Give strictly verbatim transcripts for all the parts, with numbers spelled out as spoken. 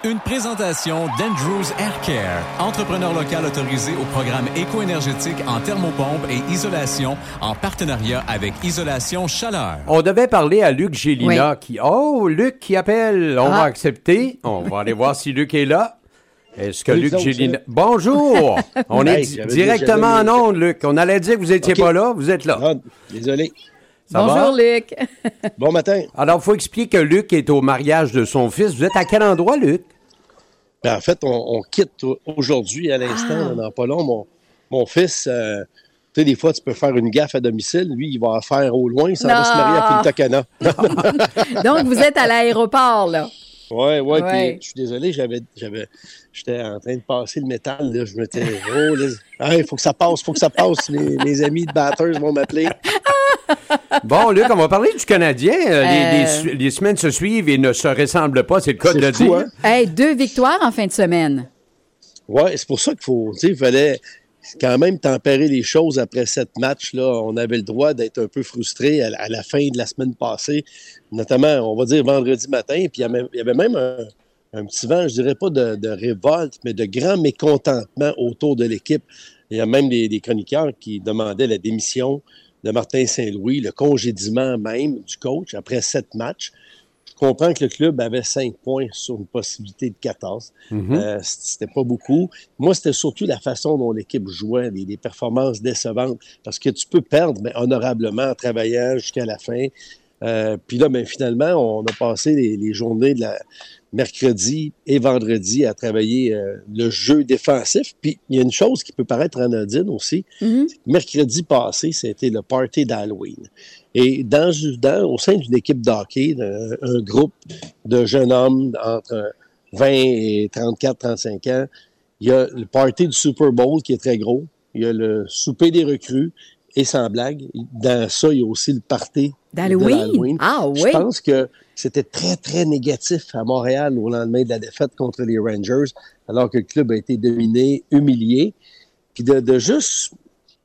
Une présentation d'Andrews Air Care, entrepreneur local autorisé au programme éco-énergétique en thermopompe et isolation en partenariat avec Isolation Chaleur. On devait parler à Luc Gélina oui. qui... Oh, Luc qui appelle. On ah. va accepter. On va aller voir si Luc est là. Est-ce que oui, Luc Gélina... Bonjour! On hey, est directement en ondes, Luc. On allait dire que vous n'étiez okay. pas là. Vous êtes là. Ah, désolé. Ça Bonjour, va? Luc. Bon matin. Alors, il faut expliquer que Luc est au mariage de son fils. Vous êtes à quel endroit, Luc? Ben, en fait, on, on quitte aujourd'hui, à l'instant, ah. dans pas long. Mon, mon fils, euh, tu sais, des fois, tu peux faire une gaffe à domicile. Lui, il va faire au loin. Il s'en va se marier à Punta Cana. Donc, vous êtes à l'aéroport, là. Oui, oui. Puis, je suis désolé, j'avais, j'avais, j'étais en train de passer le métal. Là. Je m'étais dit, oh, il hey, faut que ça passe, il faut que ça passe. Les, les amis de Batters vont m'appeler. Bon, Luc, on va parler du Canadien. Euh... Les, les, les semaines se suivent et ne se ressemblent pas, c'est le cas c'est de le fou, dire. Hein? Hey, deux victoires en fin de semaine. Oui, c'est pour ça qu'il faut, tu sais, il fallait quand même tempérer les choses après sept matchs. Là. On avait le droit d'être un peu frustré à, à la fin de la semaine passée, notamment, on va dire, vendredi matin. Puis il y avait, il y avait même un, un petit vent, je dirais pas de, de révolte, mais de grand mécontentement autour de l'équipe. Il y a même des, des chroniqueurs qui demandaient la démission de Martin Saint-Louis, le congédiement même du coach après sept matchs. Je comprends que le club avait cinq points sur une possibilité de quatorze. Mm-hmm. Euh, c'était pas beaucoup. Moi, c'était surtout la façon dont l'équipe jouait, les, les performances décevantes, parce que tu peux perdre, mais honorablement en travaillant jusqu'à la fin. Euh, puis là, ben, finalement, on a passé les, les journées de la mercredi et vendredi à travailler euh, le jeu défensif. Puis il y a une chose qui peut paraître anodine aussi. Mm-hmm. Mercredi passé, c'était le party d'Halloween. Et dans, dans, au sein d'une équipe de hockey, un, un groupe de jeunes hommes entre vingt et trente-quatre trente-cinq ans, il y a le party du Super Bowl qui est très gros. Il y a le souper des recrues. Et sans blague, dans ça, il y a aussi le party d'Halloween. d'Halloween. Ah oui? Je pense que c'était très, très négatif à Montréal au lendemain de la défaite contre les Rangers, alors que le club a été dominé, humilié. Puis de, de juste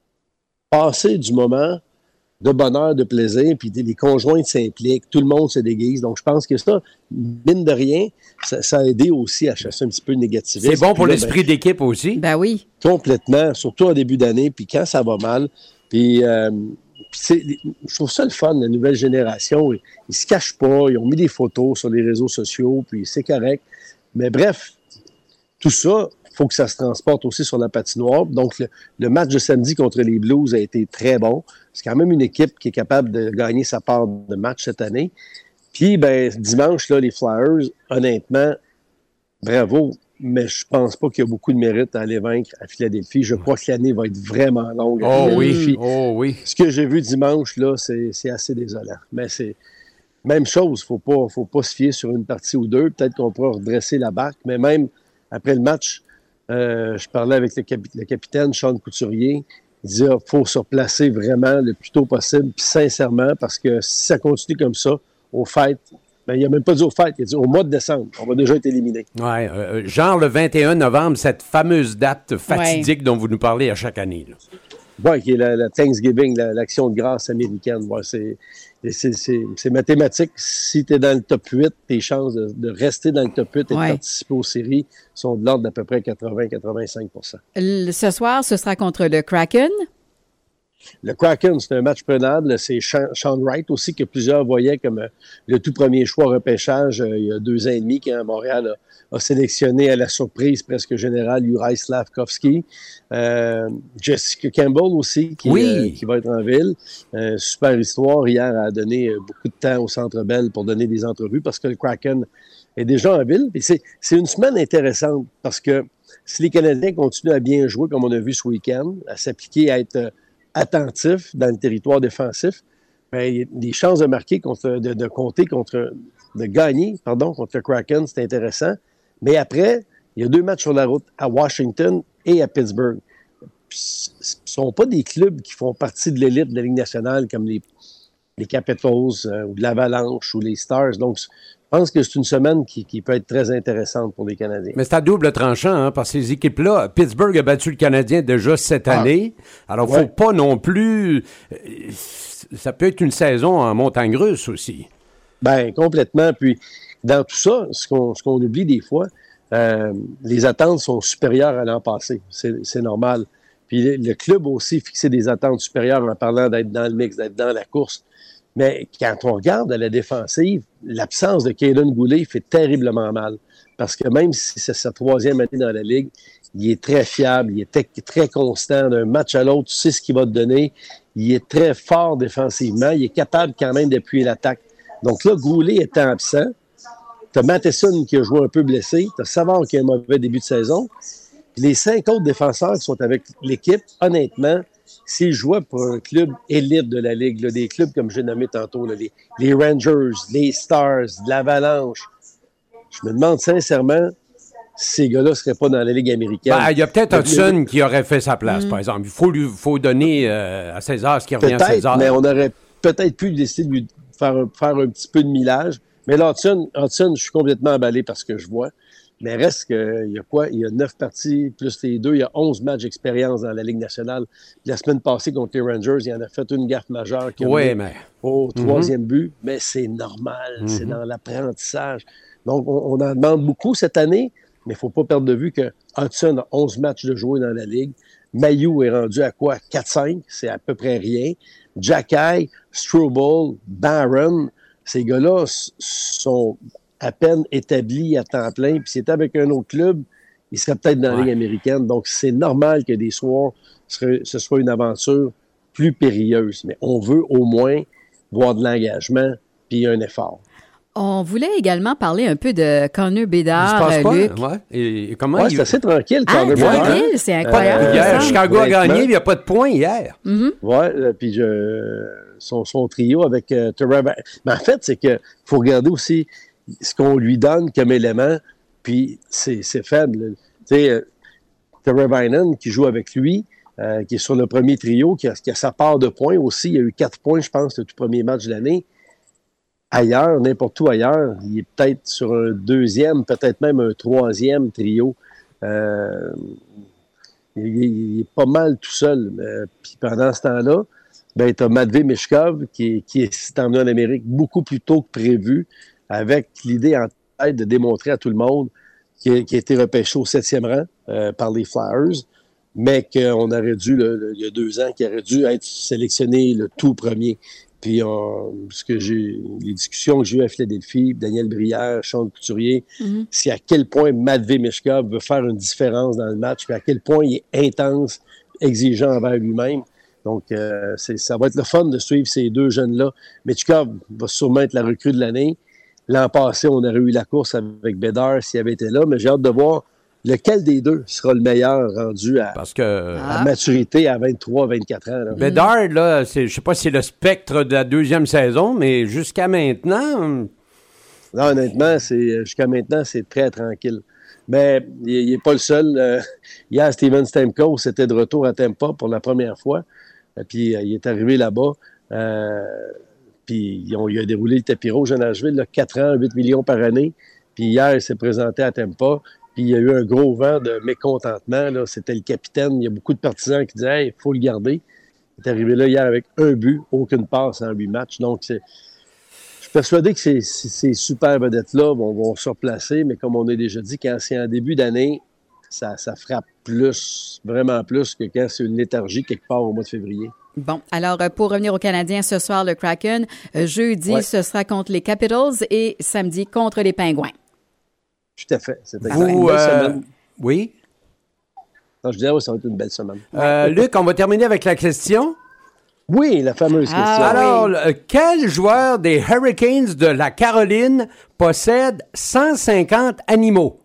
passer du moment de bonheur, de plaisir, puis les conjoints s'impliquent, tout le monde se déguise. Donc, je pense que ça, mine de rien, ça, ça a aidé aussi à chasser un petit peu le négativisme. C'est bon pour là, l'esprit ben, d'équipe aussi? Ben oui. Complètement, surtout en début d'année, puis quand ça va mal. Puis, euh, c'est, je trouve ça le fun, la nouvelle génération. Ils, ils se cachent pas, ils ont mis des photos sur les réseaux sociaux, puis c'est correct. Mais bref, tout ça, il faut que ça se transporte aussi sur la patinoire. Donc, le, le match de samedi contre les Blues a été très bon. C'est quand même une équipe qui est capable de gagner sa part de match cette année. Puis, ben, dimanche, là, les Flyers, honnêtement, bravo. Mais je pense pas qu'il y a beaucoup de mérite à aller vaincre à Philadelphie. Je crois que l'année va être vraiment longue. Oh oui, oh oui. Ce que j'ai vu dimanche, là, c'est, c'est assez désolant. Mais c'est même chose. Faut pas, faut pas se fier sur une partie ou deux. Peut-être qu'on pourra redresser la barque. Mais même après le match, euh, je parlais avec le, capi- le capitaine Sean Couturier. Il disait qu'il faut se replacer vraiment le plus tôt possible, puis sincèrement, parce que si ça continue comme ça, aux fêtes, ben, il n'a même pas dit aux fêtes, il a dit au mois de décembre. On va déjà être éliminé. Oui, euh, genre le vingt et un novembre, cette fameuse date fatidique ouais. dont vous nous parlez à chaque année. Oui, qui est la, la Thanksgiving, la, l'action de grâce américaine. Ouais, c'est, c'est, c'est, c'est mathématique. Si tu es dans le top huit, tes chances de, de rester dans le top huit et ouais. de participer aux séries sont de l'ordre d'à peu près quatre-vingts à quatre-vingt-cinq pour cent. Le, ce soir, ce sera contre le Kraken. Le Kraken, c'est un match prenable. C'est Sean Wright aussi, que plusieurs voyaient comme euh, le tout premier choix repêchage euh, il y a deux ans et demi, quand Montréal a, a sélectionné à la surprise presque générale Juraj Slafkovský. Euh, Jessica Campbell aussi, qui, oui. euh, qui va être en ville. Euh, super histoire. Hier, a donné beaucoup de temps au Centre Bell pour donner des entrevues parce que le Kraken est déjà en ville. Et c'est, c'est une semaine intéressante parce que si les Canadiens continuent à bien jouer, comme on a vu ce week-end, à s'appliquer à être euh, attentif dans le territoire défensif, bien, il y a des chances de marquer, contre, de, de compter contre, de gagner, pardon, contre le Kraken, c'est intéressant. Mais après, il y a deux matchs sur la route, à Washington et à Pittsburgh. Ce ne sont pas des clubs qui font partie de l'élite de la Ligue nationale comme les, les Capitals euh, ou l'Avalanche ou les Stars. Donc, je pense que c'est une semaine qui, qui peut être très intéressante pour les Canadiens. Mais c'est à double tranchant, hein, parce que ces équipes-là, Pittsburgh a battu le Canadien déjà cette ah. année. Alors, il ne faut ouais. pas non plus... Ça peut être une saison en montagne russe aussi. Bien, complètement. Puis, dans tout ça, ce qu'on, ce qu'on oublie des fois, euh, les attentes sont supérieures à l'an passé. C'est, c'est normal. Puis le, le club aussi fixé des attentes supérieures en parlant d'être dans le mix, d'être dans la course. Mais quand on regarde à la défensive, l'absence de Caden Goulet fait terriblement mal. Parce que même si c'est sa troisième année dans la Ligue, il est très fiable, il est t- très constant. D'un match à l'autre, tu sais ce qu'il va te donner. Il est très fort défensivement. Il est capable quand même d'appuyer l'attaque. Donc là, Goulet étant absent, tu as Matheson qui a joué un peu blessé, tu as Savard qui a un mauvais début de saison. Puis les cinq autres défenseurs qui sont avec l'équipe, honnêtement, s'ils jouaient pour un club élite de la Ligue, là, des clubs comme j'ai nommé tantôt, là, les, les Rangers, les Stars, l'Avalanche, je me demande sincèrement si ces gars-là ne seraient pas dans la Ligue américaine. Ben, il y a peut-être Hudson qui aurait fait sa place, mmh. par exemple. Il faut, lui, faut donner euh, à César ce qui revient peut-être, à César. Mais on aurait peut-être pu décider de lui faire un, faire un petit peu de millage. Mais là, Hudson, Hudson, je suis complètement emballé par ce que je vois. Mais reste qu'il y a quoi? Il y a neuf parties plus les deux. Il y a onze matchs d'expérience dans la Ligue nationale. La semaine passée, contre les Rangers, il en a fait une gaffe majeure qui a oui, mais... au troisième mm-hmm. but. Mais c'est normal. Mm-hmm. C'est dans l'apprentissage. Donc, on, on en demande beaucoup cette année, mais il ne faut pas perdre de vue que Hudson a onze matchs de jouer dans la Ligue. Mailloux est rendu à quoi? quatre cinq. C'est à peu près rien. Jacky, Struble, Barron, ces gars-là sont à peine établis à temps plein. Puis s'il était avec un autre club, il serait peut-être dans la ouais. Ligue américaine. Donc, c'est normal que des soirs, ce soit une aventure plus périlleuse. Mais on veut au moins voir de l'engagement puis un effort. On voulait également parler un peu de Connor Bedard, il se passe quoi? Luc. Ouais. Et, et comment ouais, il... c'est assez tranquille, ah, Connor Bedard. Tranquille, c'est incroyable. Euh, hier, Chicago a gagné, il n'y a pas de points hier. Mm-hmm. Oui, euh, puis je, son, son trio avec euh, Trevor. Mais en fait, c'est qu'il faut regarder aussi ce qu'on lui donne comme élément, puis c'est, c'est faible. Tu sais, euh, Trevor Bynum qui joue avec lui, euh, qui est sur le premier trio, qui a, qui a sa part de points aussi. Il y a eu quatre points, je pense, le tout premier match de l'année. Ailleurs, n'importe où ailleurs, il est peut-être sur un deuxième, peut-être même un troisième trio. Euh, il, il est pas mal tout seul. Euh, puis pendant ce temps-là, ben, tu as Matvei Michkov qui, qui est emmené en Amérique beaucoup plus tôt que prévu, avec l'idée en tête de démontrer à tout le monde qu'il a, qu'il a été repêché au septième rang euh, par les Flyers, mais qu'on aurait dû, le, le, il y a deux ans, qu'il aurait dû être sélectionné le tout premier. Puis, on, ce que j'ai, les discussions que j'ai eues à Philadelphie, Daniel Brière, Sean Couturier, mm-hmm. c'est à quel point Matvei Michkov veut faire une différence dans le match, puis à quel point il est intense, exigeant envers lui-même. Donc, euh, c'est, ça va être le fun de suivre ces deux jeunes-là. Michkov va sûrement être la recrue de l'année. L'an passé, on aurait eu la course avec Bedard s'il avait été là, mais j'ai hâte de voir lequel des deux sera le meilleur rendu à, Parce que, à maturité à vingt-trois vingt-quatre ans. Là. Bedard, là, c'est, je sais pas si c'est le spectre de la deuxième saison, mais jusqu'à maintenant... Non, honnêtement, c'est, jusqu'à maintenant, c'est très tranquille. Mais il n'est pas le seul. Euh, hier, Steven Stamkos était de retour à Tampa pour la première fois. Euh, puis euh, il est arrivé là-bas. Euh, puis ils ont, il a déroulé le tapis rouge à Nashville, là, quatre ans, huit millions par année. Puis hier, il s'est présenté à Tampa. Puis il y a eu un gros vent de mécontentement. Là. C'était le capitaine. Il y a beaucoup de partisans qui disaient « Hey, il faut le garder ». Il est arrivé là hier avec un but, aucune passe en huit matchs. Donc, c'est... je suis persuadé que ces, ces super vedettes-là vont, vont se replacer, mais comme on a déjà dit, quand c'est en début d'année, ça, ça frappe plus, vraiment plus que quand c'est une léthargie quelque part au mois de février. Bon, alors pour revenir aux Canadiens, ce soir, le Kraken, jeudi, ouais. ce sera contre les Capitals et samedi contre les Pingouins. Tout à fait. C'est Vous, une belle euh, semaine. Oui? Non, je dirais que ça va être une belle semaine. Euh, Luc, on va terminer avec la question. Oui, la fameuse question. Ah, Alors, oui. quel joueur des Hurricanes de la Caroline possède cent cinquante animaux?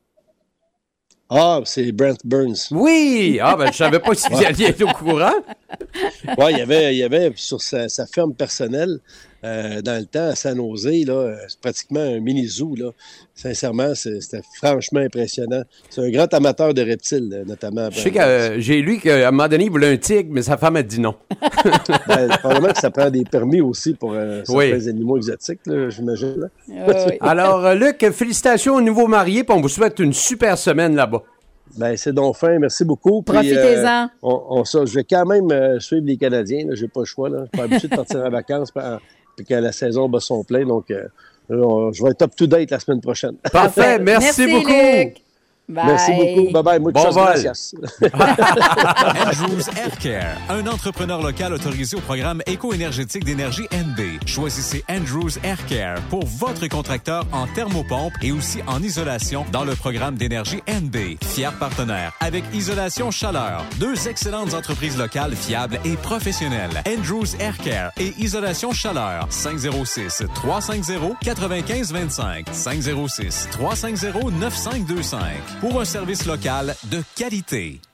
Ah, c'est Brent Burns. Oui! Ah, ben, je savais pas si vous alliez être au courant. Oui, il y avait, il y avait sur sa, sa ferme personnelle, euh, dans le temps, à San Jose, là, c'est pratiquement un mini-zoo, là. Sincèrement, c'est, c'était franchement impressionnant. C'est un grand amateur de reptiles, notamment. Je sais que euh, j'ai lu qu'à un moment donné, il voulait un tigre, mais sa femme a dit non. Ben, probablement que ça prend des permis aussi pour euh, certains oui. animaux exotiques, là, j'imagine. Là. Euh, oui. Alors, euh, Luc, félicitations aux nouveaux mariés, puis on vous souhaite une super semaine là-bas. Ben, c'est donc fin. Merci beaucoup. Puis, profitez-en. Euh, on, on, ça, je vais quand même euh, suivre les Canadiens. Je n'ai pas le choix. Là. Je suis pas habitué de partir en vacances puis quand la saison bat son plein. Donc, euh, je vais être up-to-date la semaine prochaine. Parfait. Merci, Merci beaucoup. Luc. Bye. Merci beaucoup. Bye-bye. Muchas bon vol. gracias. Andrews Air Care, un entrepreneur local autorisé au programme éco-énergétique d'énergie N B. Choisissez Andrews Air Care pour votre contracteur en thermopompe et aussi en isolation dans le programme d'énergie N B. Fier partenaire avec Isolation Chaleur. Deux excellentes entreprises locales fiables et professionnelles. Andrews Air Care et Isolation Chaleur. cinq zéro six, trois cinq zéro, neuf cinq deux cinq. cinq zéro six, trois cinq zéro, neuf cinq deux cinq. Pour un service local de qualité.